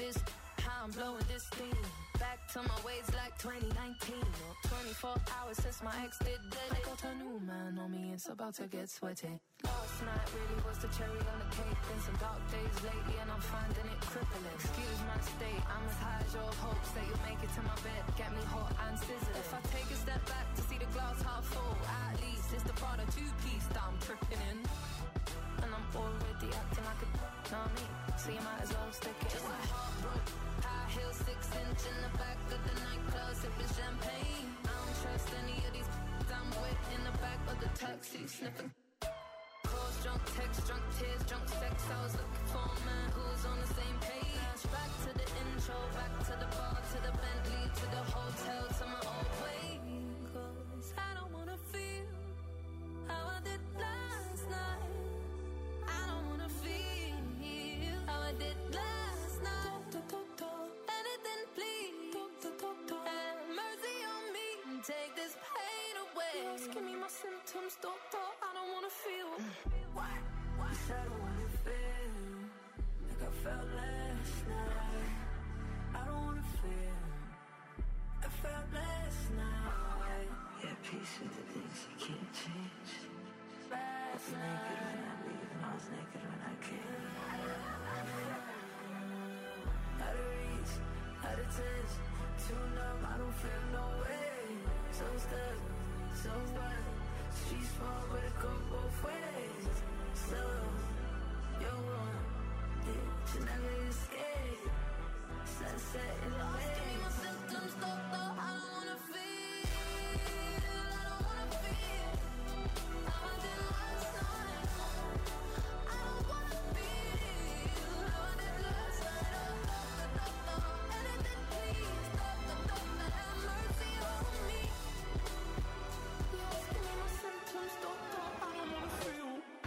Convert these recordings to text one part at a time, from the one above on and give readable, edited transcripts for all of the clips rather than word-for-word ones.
this, how I'm blowing this thing. Back to my ways like 2019. 24 hours since my ex did dead. I got a new man on me, it's about to get sweaty. Last night really was the cherry on the cake. Been some dark days lately and I'm finding it crippling. Excuse my state, I'm as high as your hopes that you'll make it to my bed. Get me hot and sizzling. If I take a step back to see the glass half full, at least it's the Prada two-piece that I'm tripping in. And I'm already acting like a know me, so you might as well stick it. Just a heartbroken, high heel 6-inch in the back of the nightclub sipping champagne. I don't trust any of these I'm with in the back of the taxi sniffing. Calls, drunk texts, drunk tears, drunk sex. I was looking for a man who was on the same page. Back to the intro, back to the bar, to the Bentley, to the hotel, to my old way. 'Cause I don't wanna feel how I did last night. I don't wanna feel how I did last night. Anything, please. Have mercy on me and take this pain away. Just give me my symptoms, doctor. I don't wanna feel. What? You said I don't wanna feel like I felt last night. I don't wanna feel I felt last night. Yeah, peace with the things you can't change. Last night. Naked when I leave and I was naked when I came. Out of reach, out of touch, too numb, I don't feel no way. So stuck, so what? She's small but it go both ways. So, you're one, you never escape. Sunset in the way. Give me my symptoms, doctor. I don't wanna feel. I don't wanna feel how I did last night. I don't wanna feel how I did last night. Doctor, anything please. Doctor, have mercy on me. Just give me my symptoms, doctor. I don't wanna feel.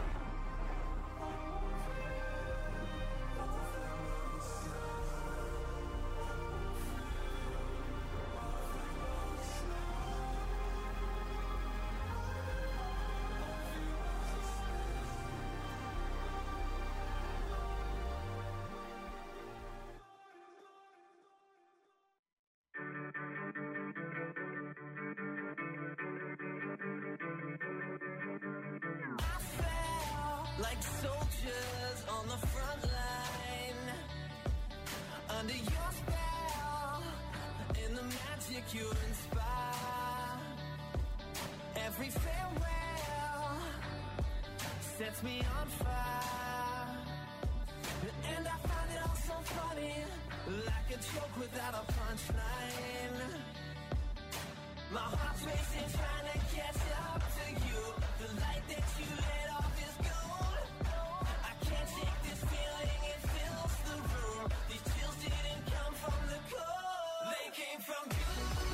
Like soldiers on the front line, under your spell, in the magic you inspire. Every farewell sets me on fire, and I find it all so funny, like a joke without a punchline. My heart's racing, trying to catch up to you. The light that you lit off is gold. I can't shake this feeling, it fills the room. These chills didn't come from the cold, they came from you.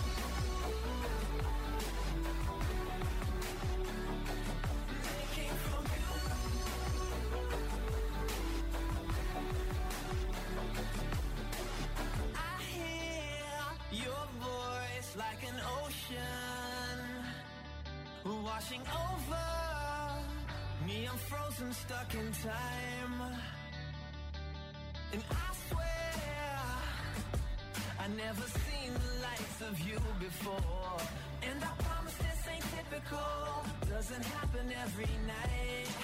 They came from you. I hear your voice like an ocean washing over me. I'm frozen, stuck in time, and I swear I never seen the likes of you before. And I promise this ain't typical, doesn't happen every night.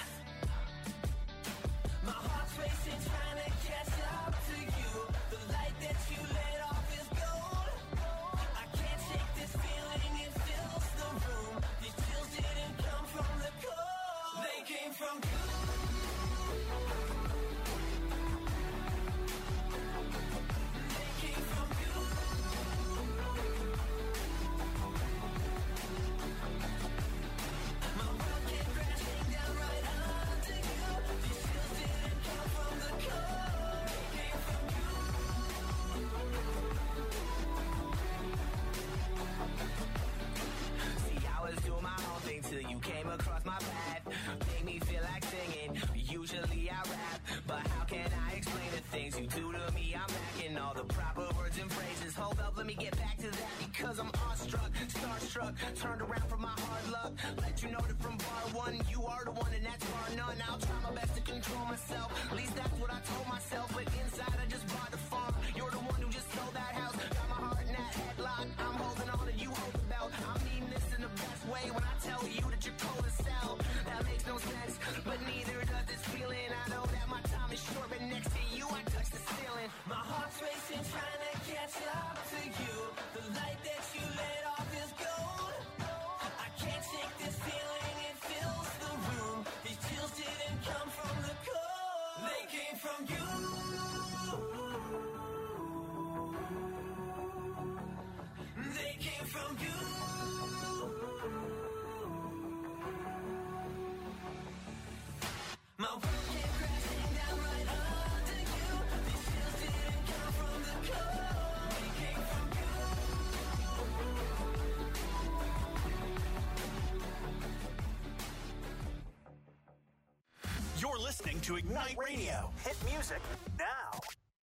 My heart's racing, trying to catch up to you. The light that you lit off is gold. I can't shake this feeling, it fills the room. These chills didn't come from the cold, they came from you. They came from you. My world came crashing down right under you. These chills didn't come from the cold, they came from you. See, I was doing my own thing till you came across my path. Made me feel like singing, usually I rap, but how can I explain the things you do to me? I'm lacking all the proper words and phrases. Hold up, let me get back to that, because I'm awestruck, starstruck, turned around from my hard luck. Let you know that from bar one, you are the one and that's bar none. I'll try my best to control myself, at least that's what I told myself, but inside I just bought the funk. listening to Ignite Radio. Hit music now.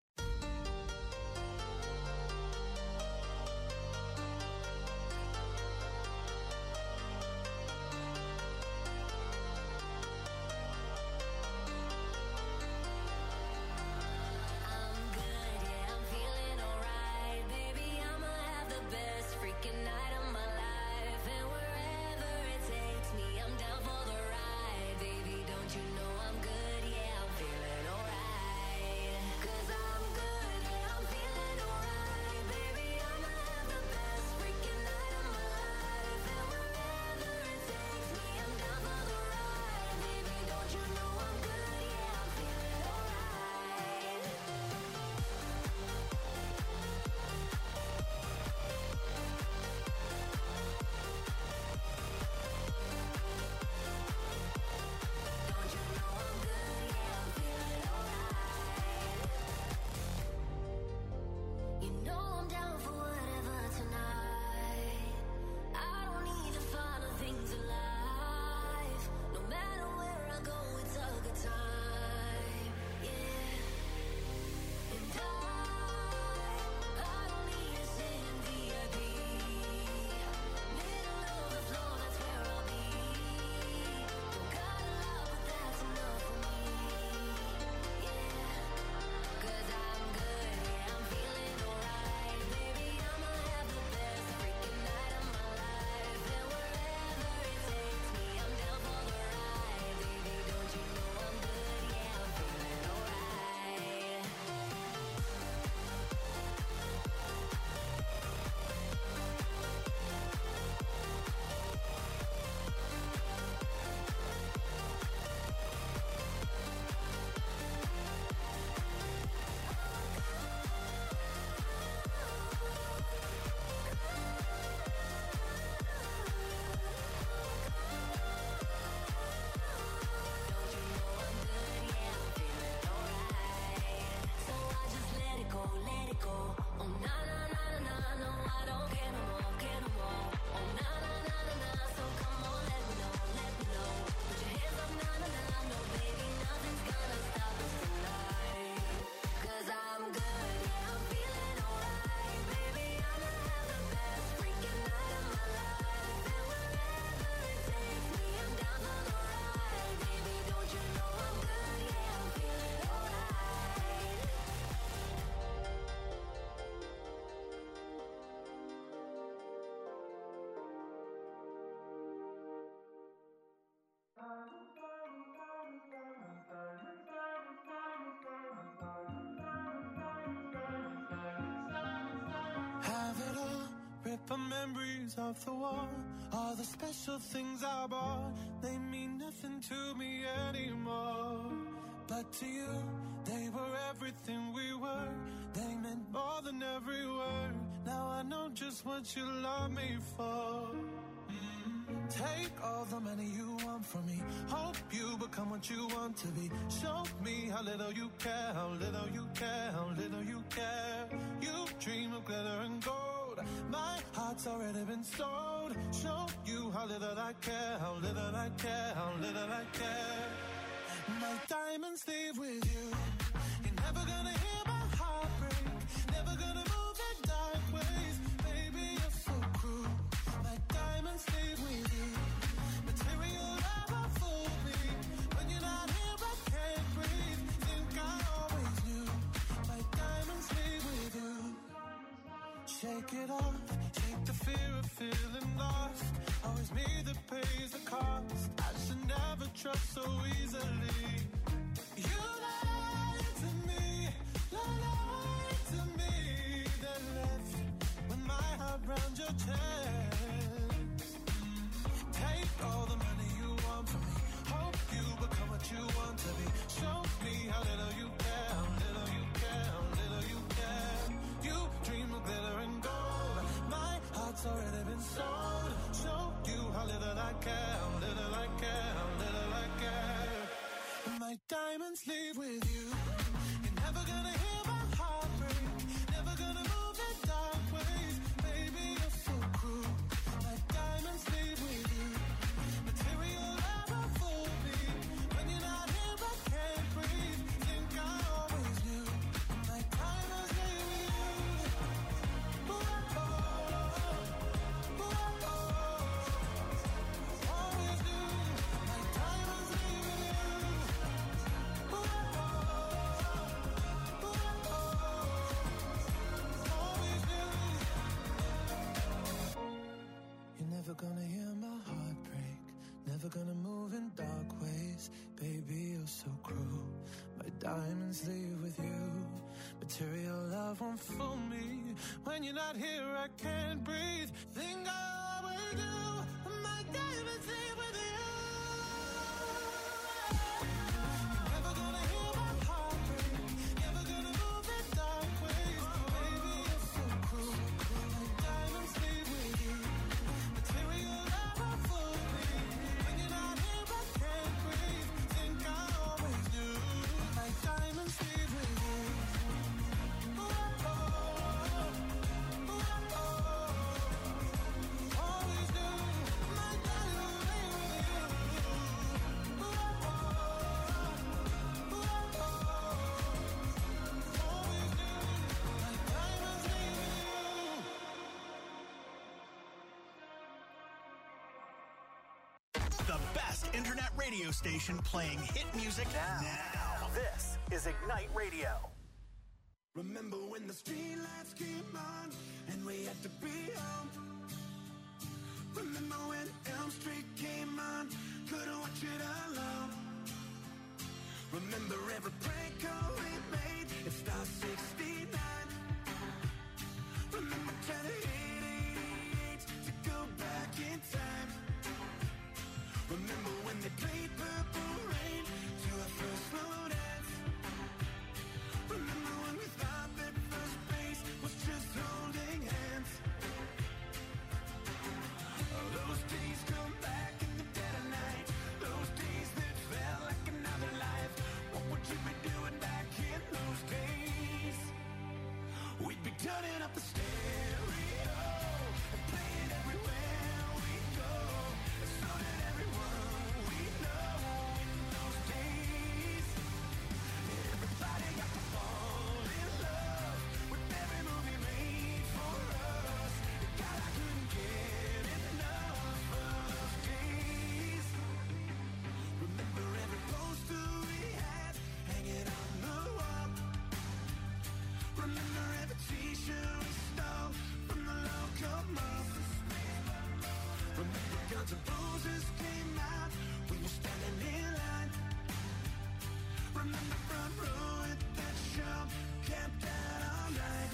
The memories of the war, all the special things I bought, they mean nothing to me anymore. But to you, they were everything we were. They meant more than every word. Now I know just what you love me for. Take all the money you want from me. Hope you become what you want to be. Show me how little you care, how little you care, how little you care. You dream of glitter and gold. My heart's already been sold. Show you how little I care, how little I care, how little I care. My diamonds leave with you. You're never gonna hear my heart break. Never gonna move in dark ways. Baby, you're so cruel. My diamonds leave with you. Material never fooled me. When you're not here, I can't breathe. Think I always knew. My diamonds leave with you. Shake it off, shake the fear of feeling lost. Always me that pays the cost. I should never trust so easily. You lied to me, lied to me. Then left with my heart round your chest. Take all the money you want from me. Hope you become what you want to be. Show me how little you care, how little you care, how little you care. You dream of glitter and gold. My heart's already been sold. Show you how little I care, how little I care, how little I care. My diamonds leave Material love won't fool me. When you're not here, I can't breathe. Think I always do. My diamonds leave with you. You're never gonna hear my heart break. Never gonna move in dark ways. Baby, you're so cruel. My diamonds leave with you. Material love won't fool me. When you're not here, I can't breathe. Think I always do. My diamonds leave with you. The best internet radio station playing hit music now. This is Ignite Radio. Remember when the street lights came on and we had to be home? Remember when Elm Street came on, couldn't watch it alone? Remember every prank call we made at Star 69? Remember trying to hit 88 to go back in time? Remember when they played Purple Rain to our first slow dance? Remember when we thought that first base was just holding hands? Those days come back in the dead of night. Those days that felt like another life. What would you be doing back in those days? We'd be turning up the stereo and playing everywhere we go. And so did everyone we know in those days. Everybody got to fall in love with every movie made for us. God, I couldn't get enough of those days. Remember every poster we had hanging on the wall. Remember every t-shirt we stole from the local mall. Remember Guns N' Roses came out, we were standing in line. Remember front row at that show, camped out all night.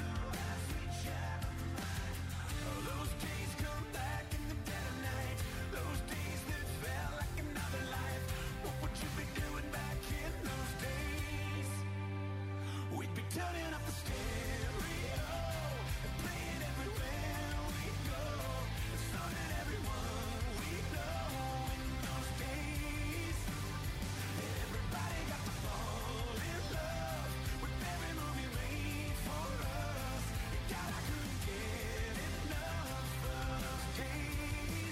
Those days come back in the dead of night. Those days that felt like another life. What would you be doing back in those days? We'd be turning up the stereo and playing everywhere we go. And so did everyone we know in those days. Everybody got to fall in love with every movie made for us. And God, I couldn't get enough of those days.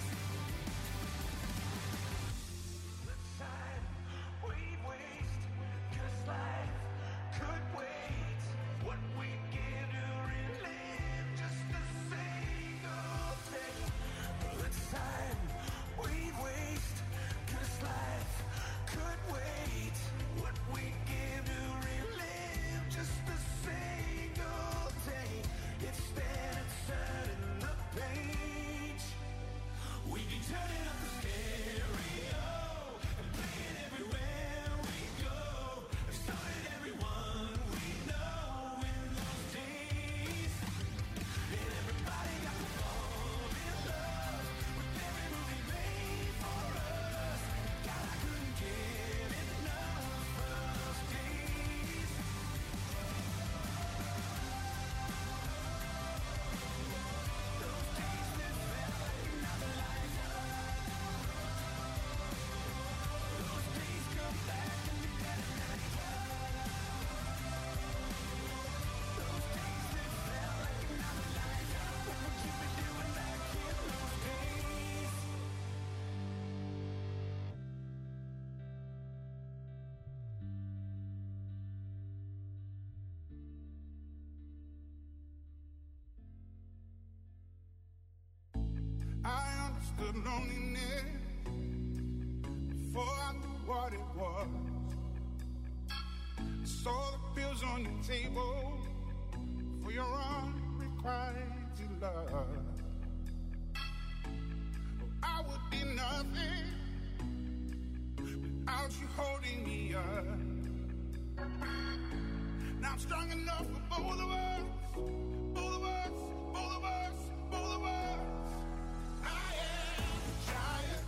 Let's sign, we'd waste, 'cause life could wait. What we'd give to relive just a single day. Let's sign, we'd waste, 'cause life could wait. What we'd give to relive just a single day. Instead of turning the page, we'd be turning up the stereo and playing everywhere we go. And so did everyone we know in those days. And everybody got to fall in love with every movie made for us. God, I couldn't get enough of those days. Those days that felt like another life. Those days come back in the dead of night. Those days that felt like another life. What would you be doing back in those days? I understood loneliness before I knew what it was. Saw the pills on your table for your unrequited love. I would be nothing without you holding me up. I'm strong enough for both of us. Both of us, both of us, both of us. I am a giant.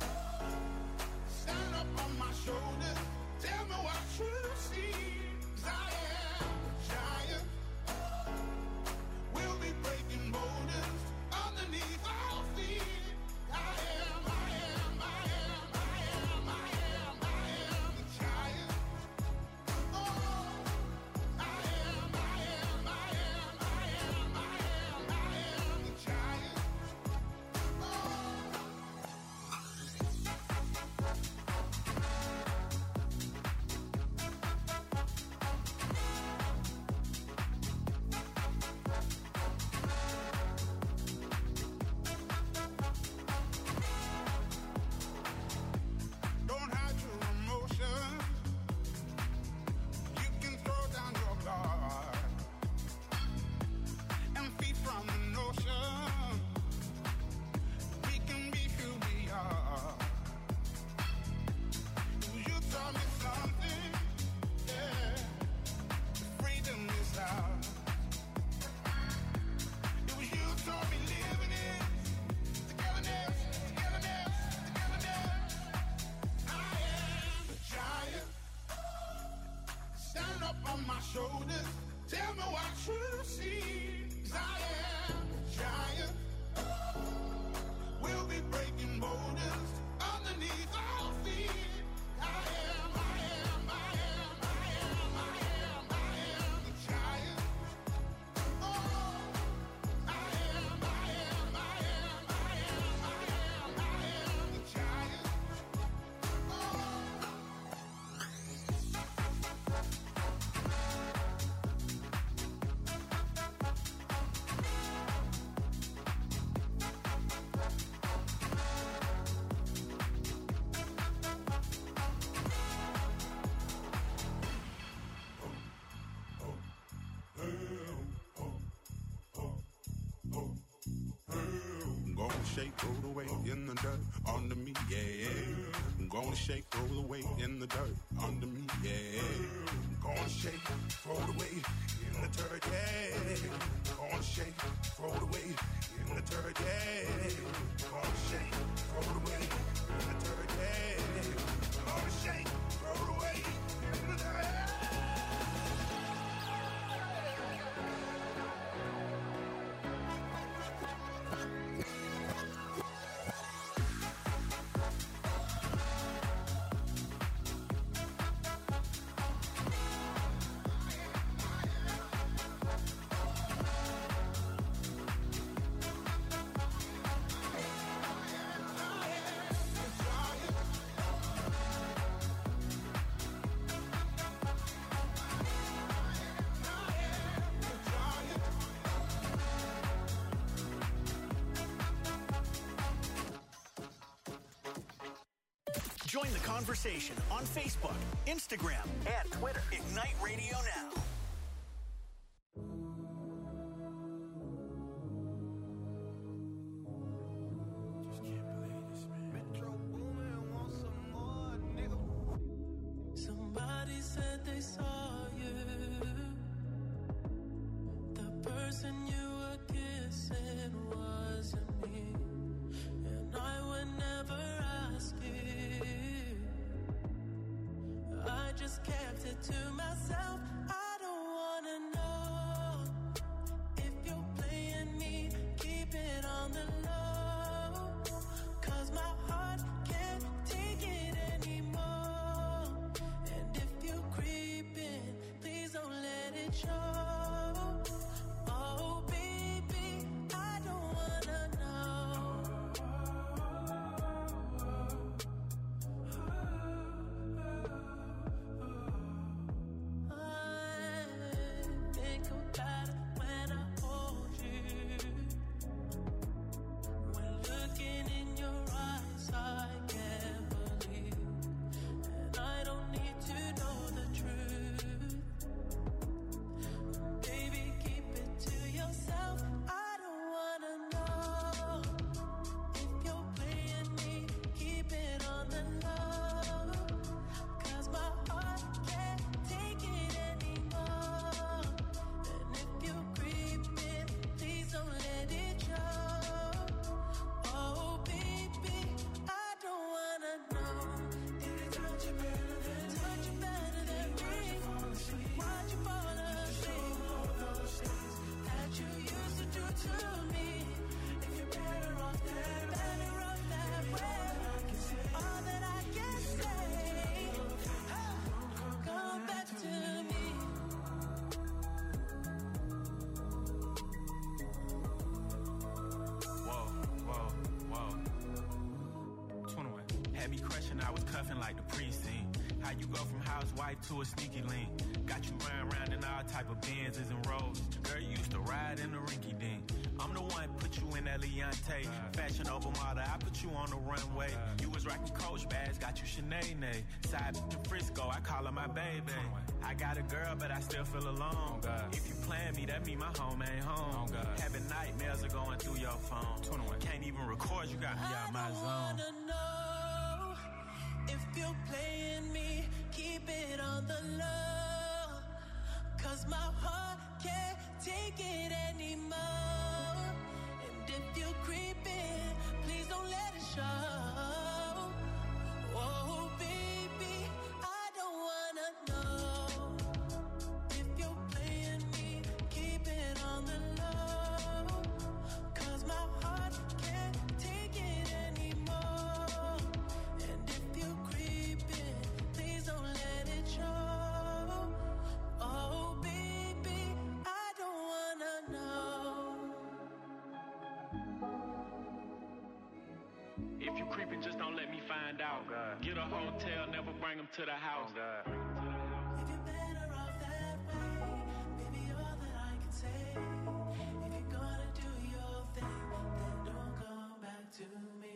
Stand up on my shoulders. Tell me what you see. 'Cause I am a giant. We'll be breaking boulders underneath our feet. I am the giant. Oh, I am the giant. Don't hide your emotions. You can throw down your guard and feed from the notion. We can be who we are. You taught me something, yeah. Freedom is ours. It was you taught me living it. Togetherness, togetherness, togetherness. I am a giant. Stand up on my shoulders. Tell me what you see. 'Cause I am a giant. We'll be breaking boulders underneath our feet. I am the giant. Oh, I am the giant. I'm gonna shake, throw the weight in the dirt under me, yeah. I'm gonna shake, throw the weight in the dirt under me, yeah. I'm gonna shake, throw the weight in the dirt, yeah. I'm gonna shake, throw the weight in the dirt, yeah. I'm gonna shake, throw the weight in the dirt, yeah. I'm gonna shake, throw the weight in the dirt. Join the conversation on Facebook, Instagram, and Twitter. Ignite Radio Now. Somebody said they saw you. The person you were kissing wasn't me. And I would never ask you. I just kept it to myself. I don't wanna know if you're playing me. Keep it on the low. 'Cause my heart can't take it anymore. And if you creeping, please don't let it show. Oh baby, I don't wanna know. I to me. If you're better off that way, all that I can say, come back to me. Whoa, whoa, whoa. 21. Had me crushing, I was cuffing like the precinct. How you go from housewife to a sneaky link? Got you running around in all type of Benzes and Rolls. Girl, you used to ride in the rinky dink. I'm the one put you in that Leontay. Fashion over model, I put you on the runway. You was rocking Coach bags, got you Sinead. Side to Frisco, I call her my baby. I got a girl, but I still feel alone. If you plan me, that mean my home ain't home. Having nightmares are going through your phone. 21. Can't even record, you got me out my zone. I wanna know if you're playing me, keep it on the low. Cause my heart can't take it anymore. And if you're creeping, please don't let it show. Oh, baby, I don't wanna know. If you're playing me, keep it on the low. Cause my heart can't take it anymore. And if you're creeping, please don't let it show. Oh, baby, I don't wanna know. If you creeping, just don't let me find out. Get a hotel, never bring them to the house. If you're better off that way, baby, all that I can say. If you're gonna do your thing, then don't come back to me.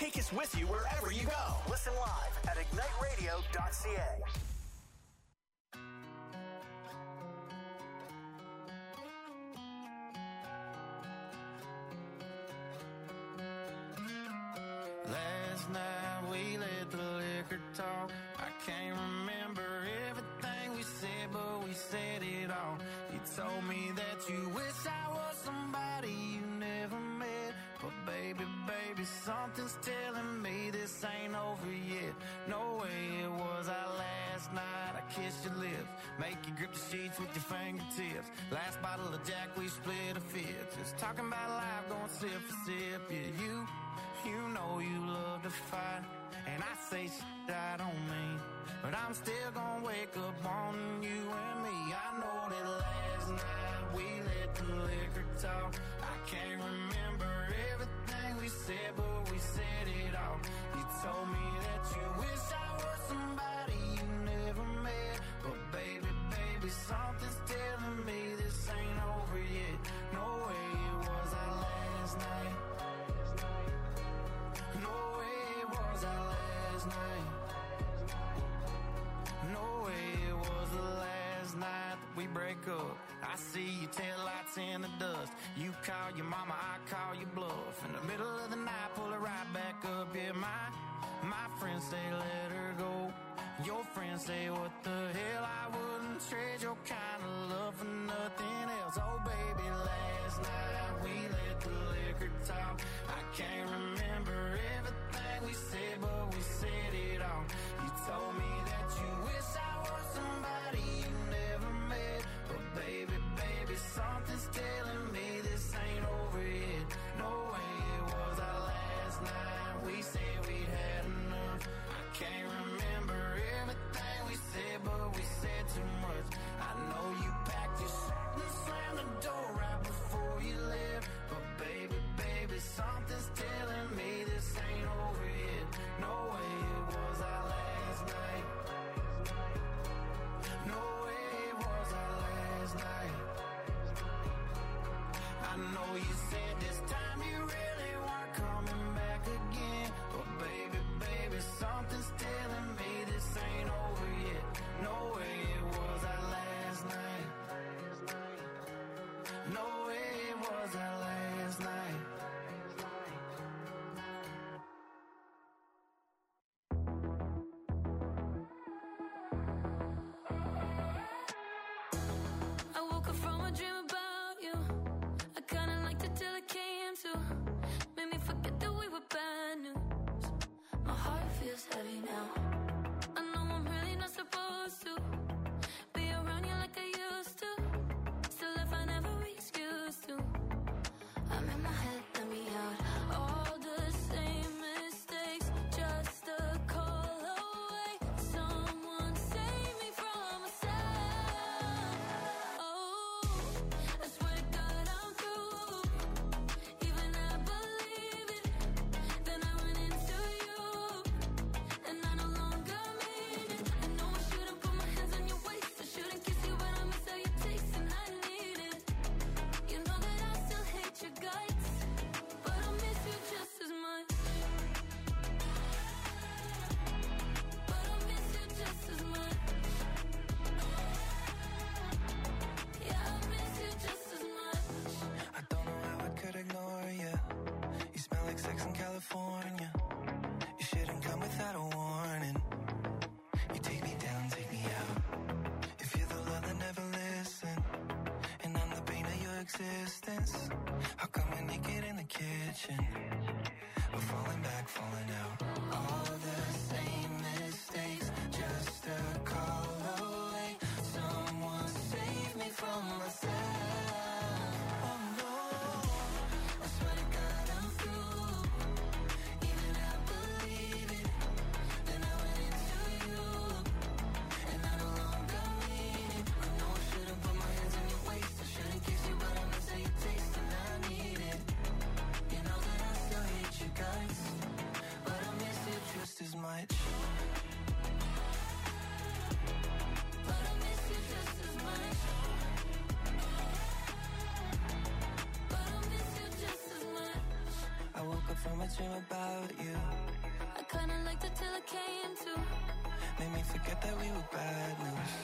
Take us with you wherever you go. Listen live at igniteradio.ca. Last night we let the liquor talk. I can't remember everything we said, but we said it all. You told me that you wish I was somebody you never met. But baby, something's telling me this ain't over yet. No way it was our last night. I kissed your lips, make you grip the sheets with your fingertips. Last bottle of Jack, we split a fifth. Just talking about life, going sip for sip. Yeah, you know you love to fight, and I say shit I don't mean, but I'm still gonna wake up on you and me. I know that last night we let the liquor talk. I can't remember everything we said, but we said it all. You told me that you wish I was somebody you never met, but baby, something's telling me this ain't over yet. No way it was our last night. No way it was our last night. No way it was the last night that we break up. I see your taillights in the dust. You call your mama, I call your bluff. In the middle of the night, pull her right back up. Yeah, my friends say let her go. Your friends say what the hell, I wouldn't trade your kind of love for nothing else. Oh baby, last night we let the liquor talk. I can't remember everything we said, but we said it all. You told me that you wish I was somebody you never met, but baby, something's telling me this ain't over yet. No way it was our last night. We said we'd had enough. I can't remember everything we said, but we said too much. I know you packed your shit and slammed the door right before you left, but baby, something's telling me this ain't over yet. No way it was our last night. No way it was our last night. I know you said this time you really weren't coming back again, but baby, something's telling me this ain't over yet. No way it was our last night. No way it was our last night. I woke up from a dream about you. I kinda liked it till it came to. Made me forget that we were bad news. My heart feels heavy now. I know I'm really not supposed to be around you like I used to. Still if I never excuse to. I'm in my head, let me out. All the same mistakes, just a call away. Someone save me from myself. Oh, I swear to God I'm through. Even I believe it. Then I went into you, and I no longer mean it. I know I shouldn't put my hands on your waist. I shouldn't kiss you, but I miss how you taste, and I need it. You know that I still hate your guts, but I miss you just as much. But I miss you just as much. Yeah, I miss you just as much. I don't know how I could ignore you. You smell like sex in California. You shouldn't come without a warning. You take me down, take me out. If you're the love that never listen, and I'm the pain of your existence, how come we're naked in the kitchen? We're falling back, falling out. All the same mistakes, just a call away. Someone save me from myself. Oh no, I swear to God I'm through. Even I believe it. Then I went into you, and I no longer mean it. I know I shouldn't put my hands on your waist. I shouldn't kiss you, but I miss how you taste, and I need it. You know that I still up from a dream about you. I kinda liked it till it came to. Made me forget that we were bad news.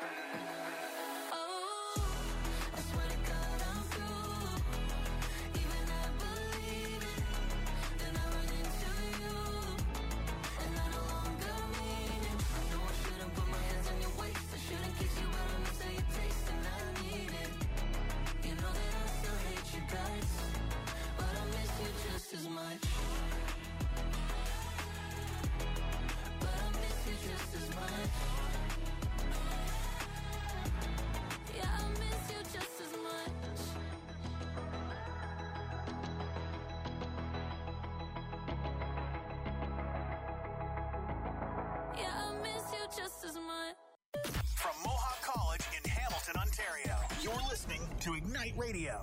Oh, I swear to God I'm through. Even I believe it. Then I run into you, and I no longer mean it. I know I shouldn't put my hands on your waist. I shouldn't kiss you, but I miss how you taste, and I need it. You know that I still hate you guys, but I miss you just as much. But I miss you just as much. Yeah, I miss you just as much. Yeah, I miss you just as much. From Mohawk College in Hamilton, Ontario, you're listening to Ignite Radio.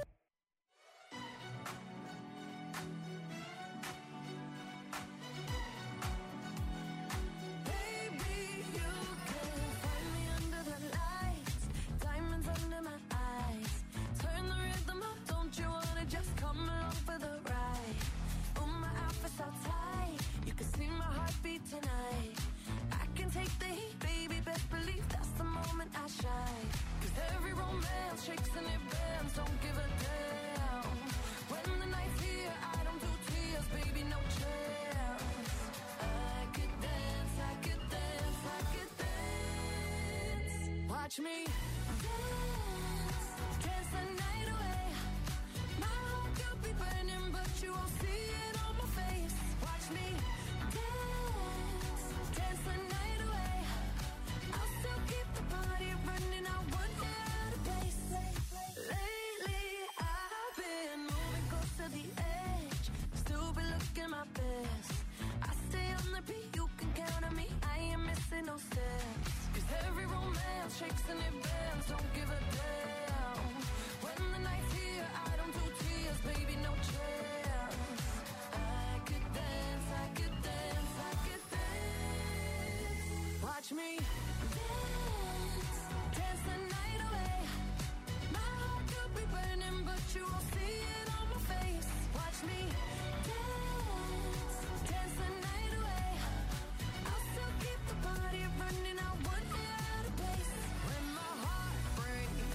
Baby, you can find me under the lights, diamonds under my eyes. Turn the rhythm up, don't you wanna just come along for the ride? Oh, my outfit's so tight, you can see my heartbeat tonight. I can take the heat, baby, best believe that's the moment I shine. 'Cause every romance shakes and it bends, don't give a damn. When the night's here, I don't do tears, baby, no chance. I could dance, I could dance, I could dance. Watch me dance, dance the night away. My heart could be burning, but you won't see it on my face. Watch me dance, dance the night away. I'll still keep the party running, I won't get out of place. Lately, I've been moving close to the edge, still be looking my best. I stay on the beat, you can count on me, I ain't missing no steps. 'Cause every romance shakes and it bends, don't give a damn. When the night's here, I don't do tears, baby, no chance. I could dance, I could dance, I could dance. Watch me dance, dance the night away. My heart could be burning, but you won't see it on my face. Watch me dance, dance the night away. I'll still keep the party running, I won't get out of place. When my heart breaks,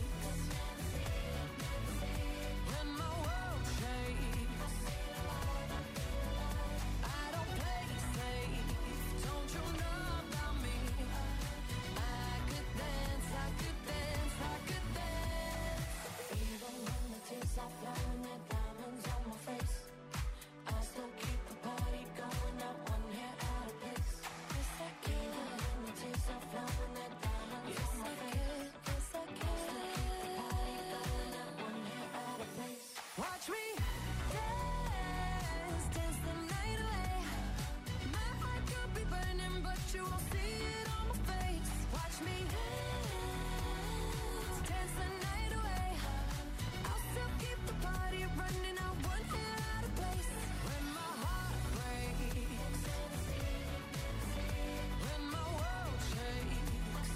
when my world shakes, I don't play safe, don't you know about me? I could dance, I could dance, I could dance. Even when the tears are flowing, the diamonds on my face, I still keep the party going, not one hair out of place. Yes, I can. Even when the tears are flowing, the diamonds on my face, yes, I can. Still keep the party going, not one hair out of place. Watch me dance, dance the night away. My heart could be burning, but you won't see it on my face. Watch me dance, dance the night away. I'll still keep the party running, I won't get out of place. When my heart breaks, when my world shakes,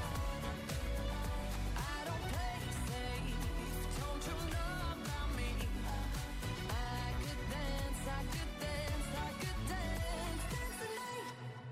I don't play safe, don't you know about me? I could dance, I could dance, I could dance, dance the night.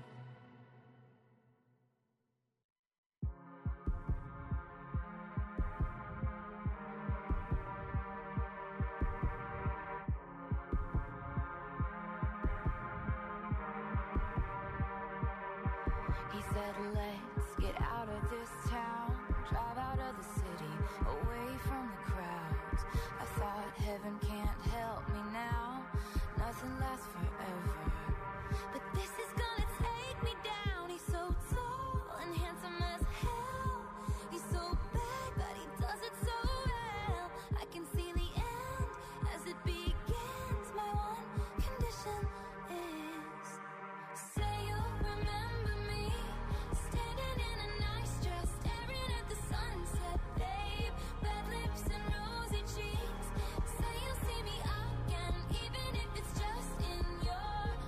He said, let's get out of this town, drive out of the city, away from the crowds. I thought heaven can't help me now, nothing lasts forever. But this is gonna take me down. He's so tall and handsome as hell. He's so bad, but he does it so well. I can see the end as it begins. My one condition is, say you'll remember me, standing in a nice dress, staring at the sunset, babe. Bad lips and rosy cheeks. Say you'll see me again, even if it's just in your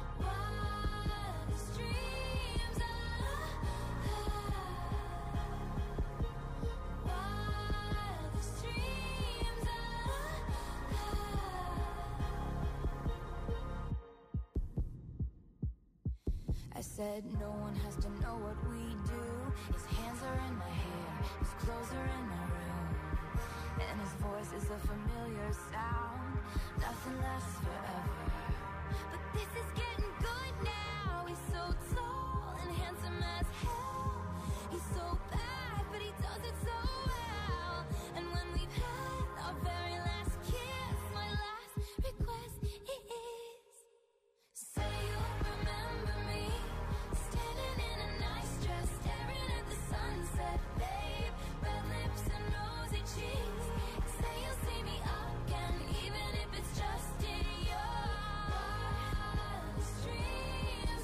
I said no one has to know what we do. His hands are in my hair, his clothes are in my room, and his voice is a familiar sound. Nothing lasts forever, but this is getting good now. He's so tall and handsome as hell. He's so bad, but he does it so well. And when we've had our very last kiss, my last request is, say you'll remember me, standing in a nice dress, staring at the sunset, babe. Red lips and rosy cheeks. Say you'll see me again, even if it's just in your wildest dreams.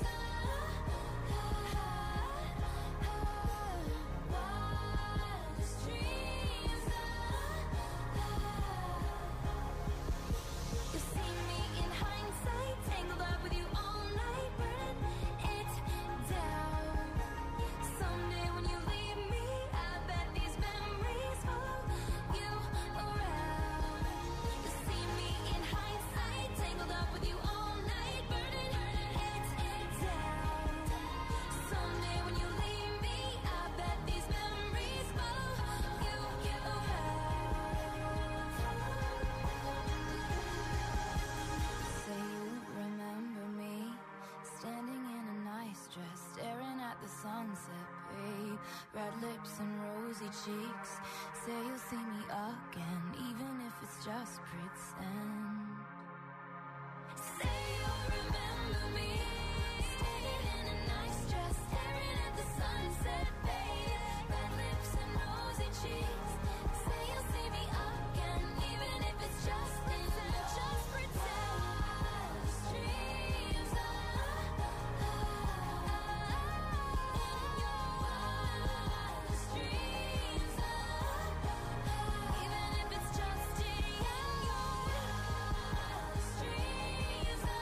Wildest dreams. You see me in hindsight, tangled up with you all night, burning it down. Someday when you leave me, I bet these memories follow you around. You see me in hindsight, tangled up with you all night, burning it down. Someday when you leave me, I bet these memories follow you around. Say you remember me, standing in a nice dress, staring at the sunset, babe. Red lips and rosy cheeks. Say you'll see me again, even if it's just pretend. Say you'll remember me, standing in a nice dress, staring at the sunset, babe. Red lips and rosy cheeks. Say you'll see me again, even if it's just pretend. Just pretend. Wildest dreams. In your wildest dreams. Even if it's just in your wildest dreams. In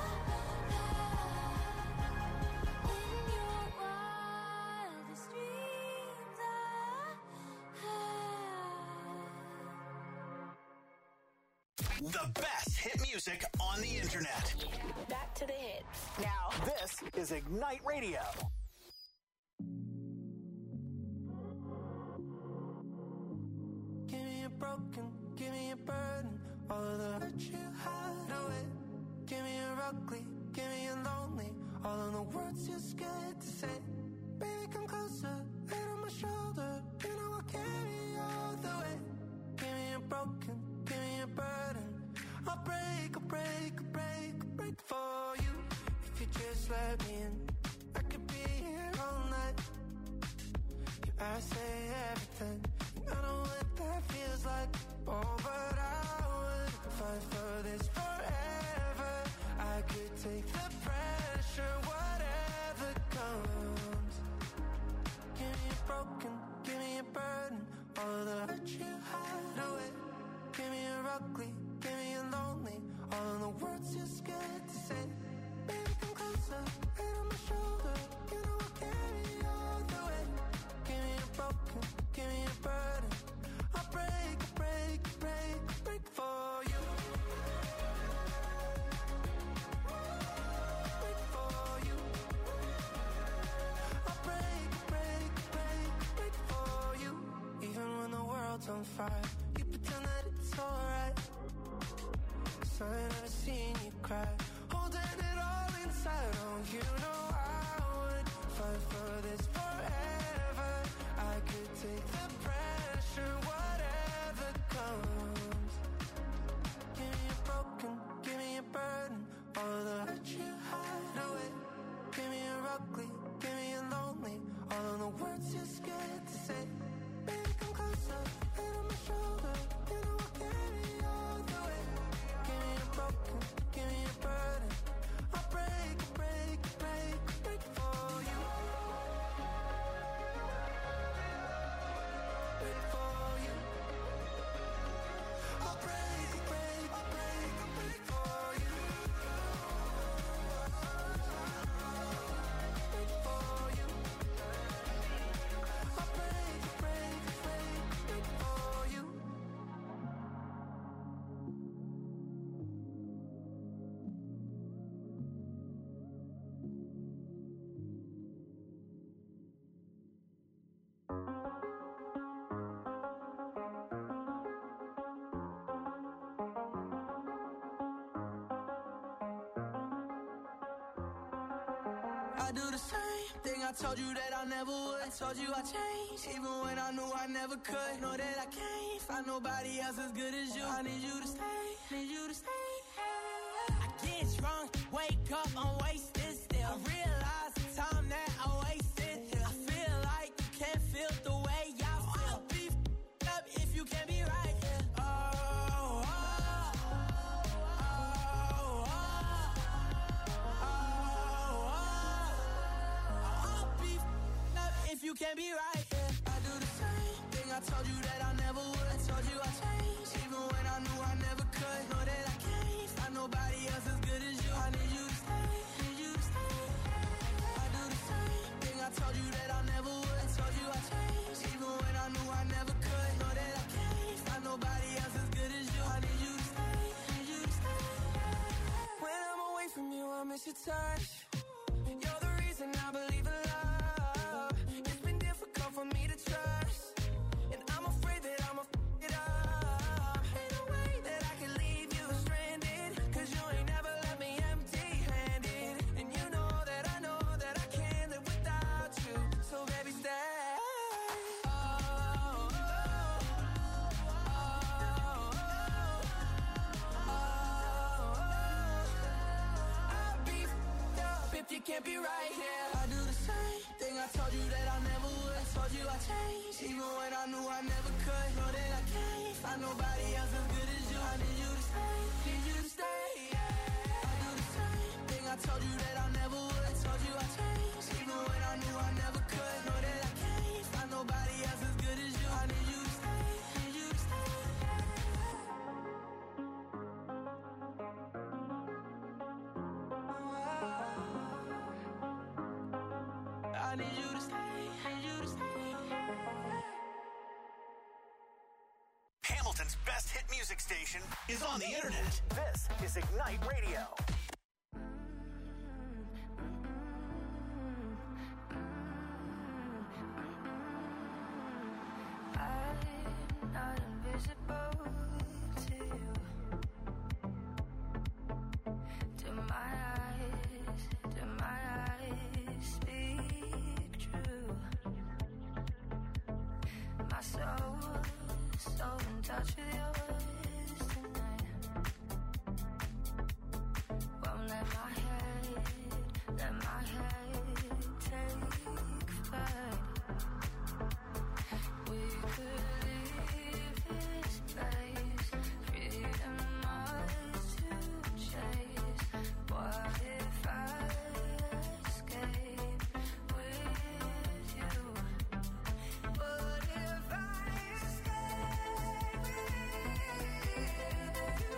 your wildest dreams. The best hit music on the internet. Back to the hits. Now, This is Ignite Radio. Give me a broken, give me a burden, all of the hurt you hide away. Give me a ugly, give me a lonely, all of the words you're scared to say. Baby, come closer, head on my shoulder, you know I'll carry you all the way. Give me a broken, give me a burden, I'll break, I'll break, I'll break, I'll break for you. If you just let me in, I could be here all night. Yeah, I say everything, and I know what that feels like. Oh, but I would fight for this forever. I could take the pressure, whatever comes. Give me a broken, give me a burden, all of the hurt you hide away. Give me a ugly, give me a lonely, all of the words you're scared to say. Baby, come closer, head on my shoulder, you know I'll carry you all the way. Give me a broken, give me a burden, I'll break, break, break, break for you. Break for you. I'll break, break, break, break for you. Even when the world's on fire, you pretend that it's alright. 'Cause I ain't never seen you cry, holding it all inside. Oh, you know I would fight for this forever. I could take the pressure, whatever comes. Give me a broken, give me a burden, all of the hurt you hide away. Give me a ugly, give me a lonely, all of the words you're scared to say. Baby, come closer, head on my shoulder. I do the same thing I told you that I never would. I told you I changed, even when I knew I never could. Know that I can't find nobody else as good as you. I need you to stay, need you to stay. I get drunk, wake up, I'm wasted still. I realize the time that I wasted here. I feel like you can't feel the way I feel. I'll be up if you can't be right here. If you can't be right, yeah. I do the same thing I told you that I never would. I told you I changed, even when I knew I never could. Know that I can't find nobody else as good as you. I need you to stay, need you to stay. I do the same thing I told you that I never would. I told you I changed, even when I knew I never could. Know that I can't find nobody else as good as you. I need you to stay, need you to stay. When I'm away from you, I miss your touch. You're the reason I believe in love. For me to trust, and I'm afraid that I'ma f it up. Ain't no way that I can leave you stranded, cause you ain't never left me empty-handed. And you know that I can't live without you. So baby, stay. I'll be f***ed up if you can't be right here. I do the same thing I told you that I never would. Told you I changed, even when I knew I never could. Know that I can't find nobody else as good as you. I need you to stay, need you to stay. I do the same thing I told you that I never would. Told you I changed, even when I knew I never could. Know that I can't find nobody else as good as you. I need you to stay, need you to stay. I need you to stay, need you to stay. Hamilton's best hit music station is on the internet. This is Ignite Radio. I'm not invisible to you. Do my eyes speak true? My soul so in touch with yours tonight. Won't let my head take flight. We could leave this place, freedom ours to chase. What if I escape with you? What if I escape with you?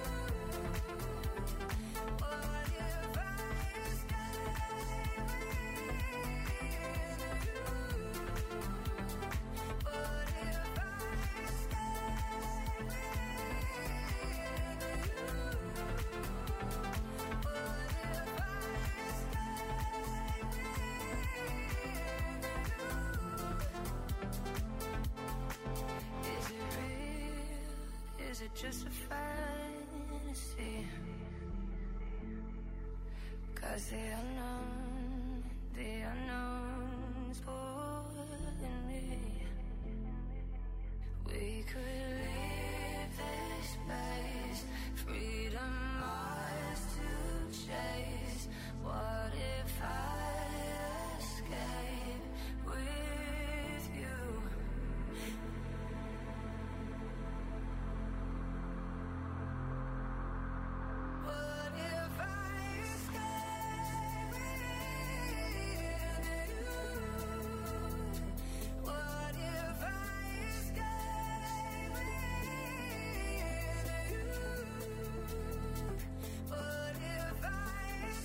What if I escape with you? What if I Is it real? Is it just a fantasy? 'Cause the unknown's pulling me. We could leave this place, freedom ours to chase. What if I escape with you? What if I escape with you? What if I escape with you? What if I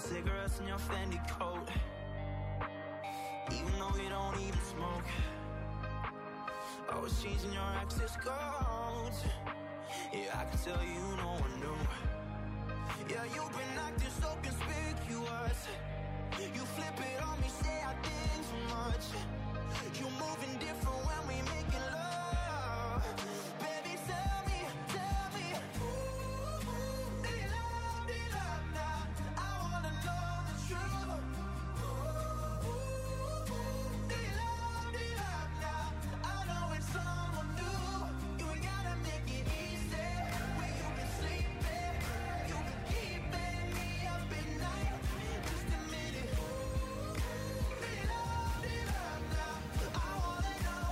cigarettes in your Fendi coat. Even though you don't even smoke. Always changing your access codes. Yeah, I can tell you no one knew. Yeah, you've been acting so conspicuous. You flip it on me, say I think too much. You moving different when we making love. Baby, tell me, ooh, they love now. I wanna know the truth. Ooh, they love now. I know it's someone new. You ain't gotta make it easy. Where you been sleeping, you been keeping me up at night. Just a minute. They love now. I wanna know.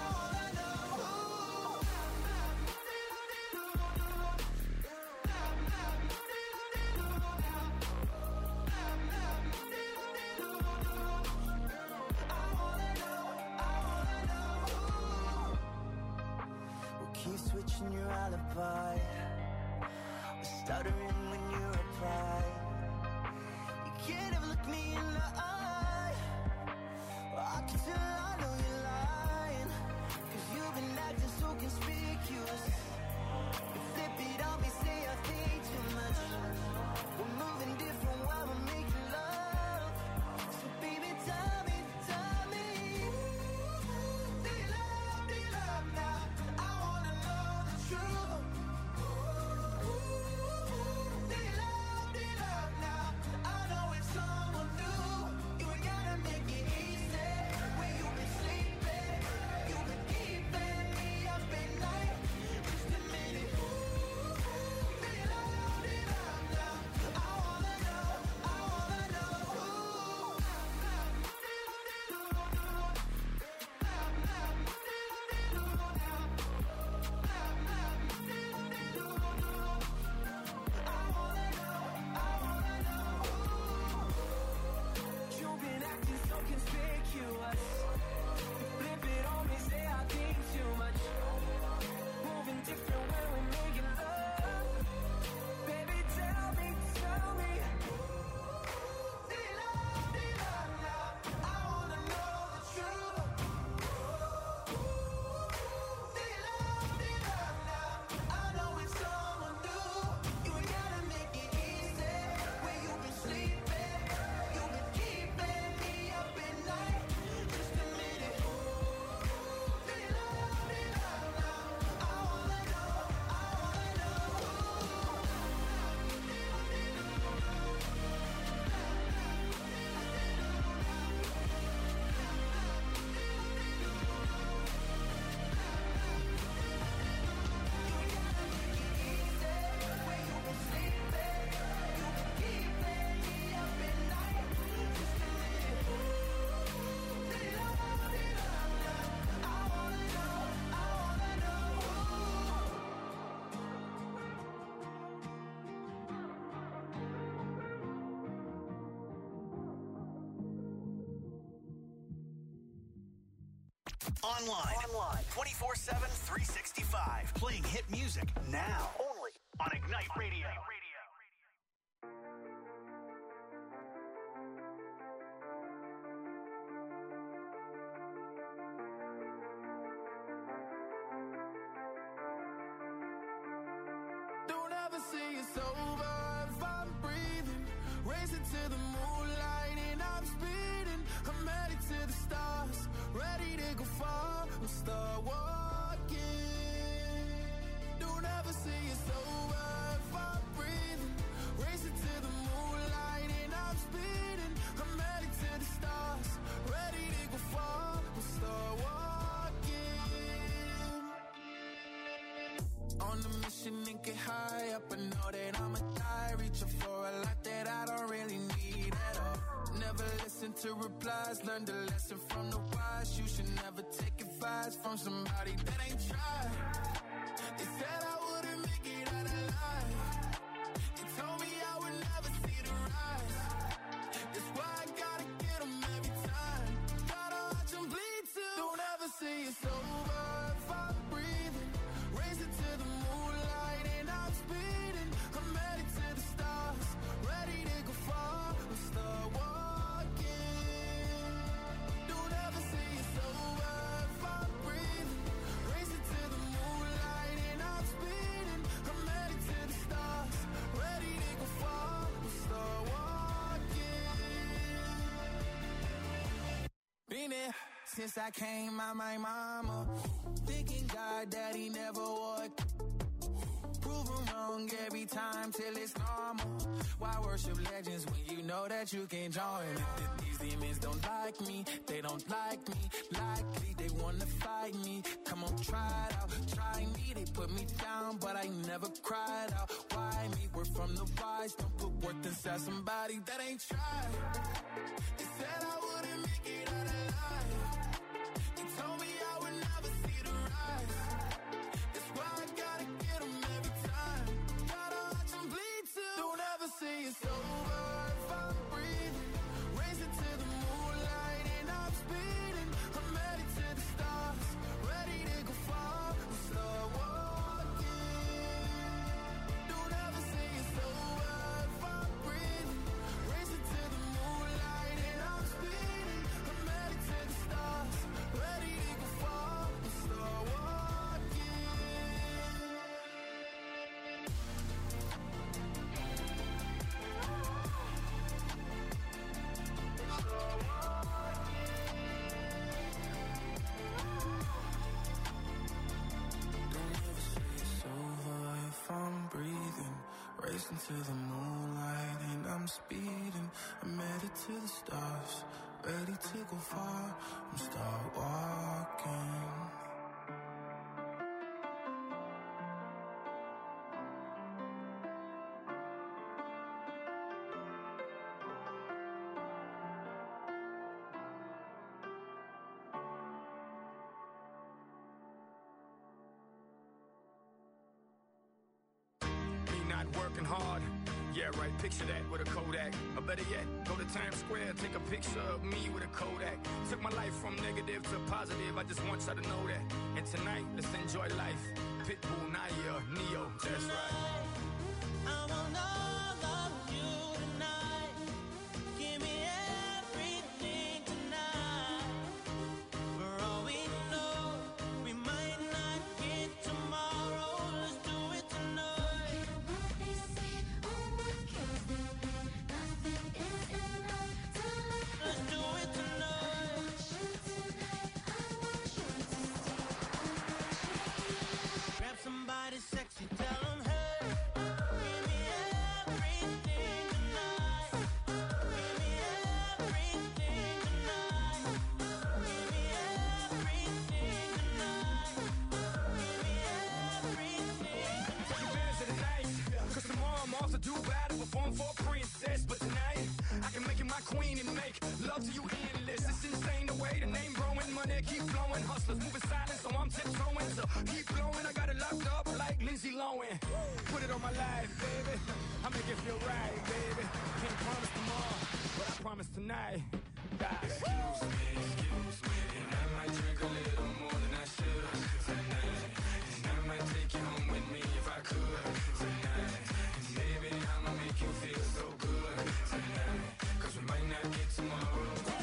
We'll keep switching your alibi. We're stuttering when you reply. You can't ever look me in the eye. I can tell I know you're lying. Cause you've been acting so conspicuous. You flip it on me, say I think too much. We're moving different while we're making love. So baby, tell me. They love now. I wanna know the truth. They love now. I know it's someone new. You ain't gotta make it easy. Where you been sleeping, you been keeping me up at night. Just a minute. They love now. I wanna know. You've been acting so conspicuous. You flip it on me, say I think too much. Moving different when we're making love. Baby, tell me. They love now. I wanna know the truth. They love now. I know it's someone new. You ain't gotta make it easy. Where you been sleeping, you been keeping me up at night. Just a minute. They love now. I wanna know. Where you been sleeping, you been keeping me up at night. Just a minute. They love now. I wanna know. Online. 24/7, 365. Playing hit music now. Only on Ignite Radio. Don't ever say it's over if I'm breathing. Racing to the moonlight and I'm speeding. I'm headed to the stars, ready to go far. We'll start walking. Don't ever say it's over if I'm breathing. Racing to the moonlight and I'm speeding. I'm headed to the stars, ready to go far. We'll start walking. On a mission and get high up. I know that I'ma die, reaching for a lot that I don't really need at all. Never listen to replies, learn the lesson from the wise. You should never take advice from somebody that ain't tried. They said I wouldn't make it out alive. They told me I would never see the rise. That's why I gotta get them every time. Gotta watch them bleed too. Don't ever say it's over if I'm breathing. Racing to the moonlight and I'm speeding. I'm headed to the stars, ready to go far. Yeah, since I came out my mama, thinking God that he never would. Proven wrong every time till it's normal. Why worship legends when you know that you can join? These demons don't like me, they don't like me. Likely they wanna fight me. Come on, try it out, try me. They put me down, but I never cried out. Why me? We're from the wise, don't put worth inside somebody that ain't tried. They said I wouldn't make it out alive. They told me I would never see the rise. That's why I gotta get them every time. Gotta watch them bleed too. Don't ever say it's over if I'm breathing. Racing to the moonlight and I'm speeding. I'm headed to the stars, ready to go far and start walking. Don't ever say it's over if I'm breathing. Racing to the moonlight and I'm speeding. I'm headed to the stars, ready to go far and start walking. Don't ever say it's over if I'm breathing. Racing to the moonlight and I'm speeding. I'm headed to the stars, ready to go far and start walking. Me not working hard. Yeah, right, picture that with a Kodak. Or better yet, go to Times Square, take a picture of me with a Kodak. Took my life from negative to positive, I just want y'all to know that. And tonight, let's enjoy life. Pitbull, Naya, Neo, that's right. I want all of you tonight. Give me everything tonight. For all we know, we might not get tomorrow. Let's do it tonight. Let's do it tonight. Grab somebody sexy, tell them, hey, give me everything tonight. Give me everything tonight. Give me everything tonight. Give me everything. Take advantage of the night, cause tomorrow I'm off to Dubai to perform for a princess. But tonight, I can make you my queen and make love to you endless. It's insane the way the name growing, money keep flowing. Hustlers moving silent, so I'm tiptoeing. So keep blowing, I got it locked up like Lindsay Lohan. Put it on my life, baby. I make it feel right, baby. Can't promise tomorrow, but I promise tonight. Excuse me, and I might drink a little more than I should tonight. And I might take you home with me if I could tonight. And baby, I'ma make you feel so good tonight. Cause we might not get tomorrow.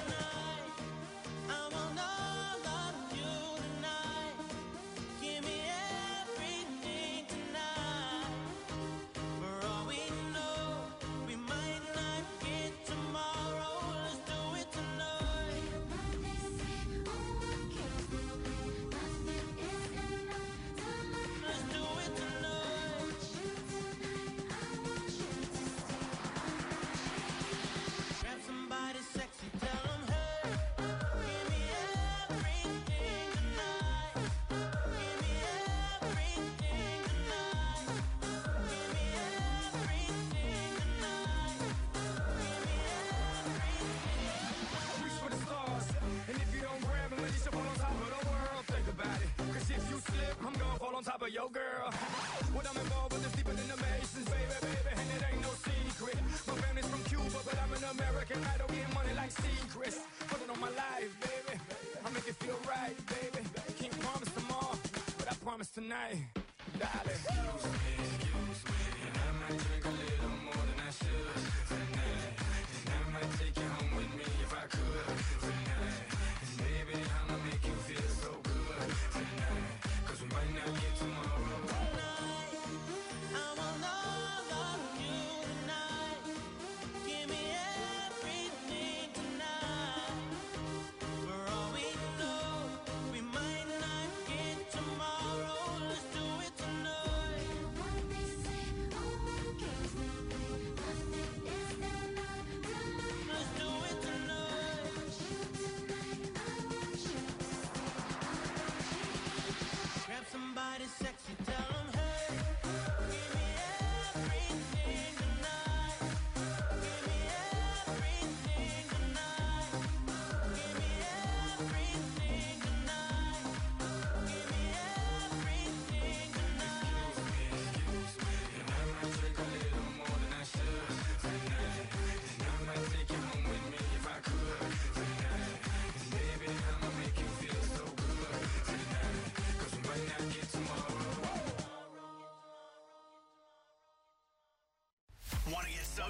I want all of you tonight. Give me everything tonight. For all we know, we might not get tomorrow. Let's do it tonight. Let's do it tonight. Grab somebody sexy, tell them, hey, give me everything tonight. Give me everything tonight. Give me everything tonight. Give me everything. Reach for the stars, and if you don't grab them, you should fall on top of the world. Think about it, cause if you slip, I'm gonna fall on top of your girl. What I'm involved with is deeper than the Masons, baby, and it ain't no secret. My family's from Cuba, but I'm an American idol, getting money like secrets. Put it on my life, baby, I make it feel right, baby. Can't promise tomorrow, but I promise tonight, darling. Excuse me, and I might drink a little more than I should tonight. And I might take you home with me if I could tonight. And baby, I'ma make you feel so good tonight. Cause we might not get tomorrow. I want all of you tonight. Give me everything tonight. For all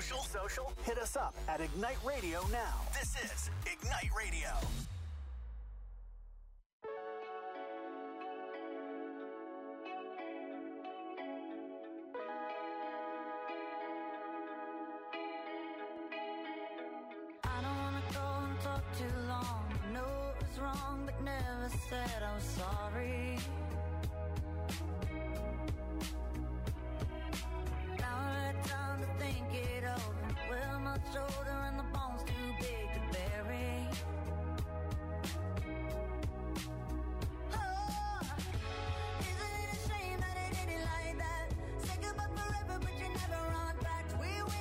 Social? Hit us up at Ignite Radio now. This is Ignite Radio. I don't wanna go and talk too long. Know it was wrong, but never said I was sorry.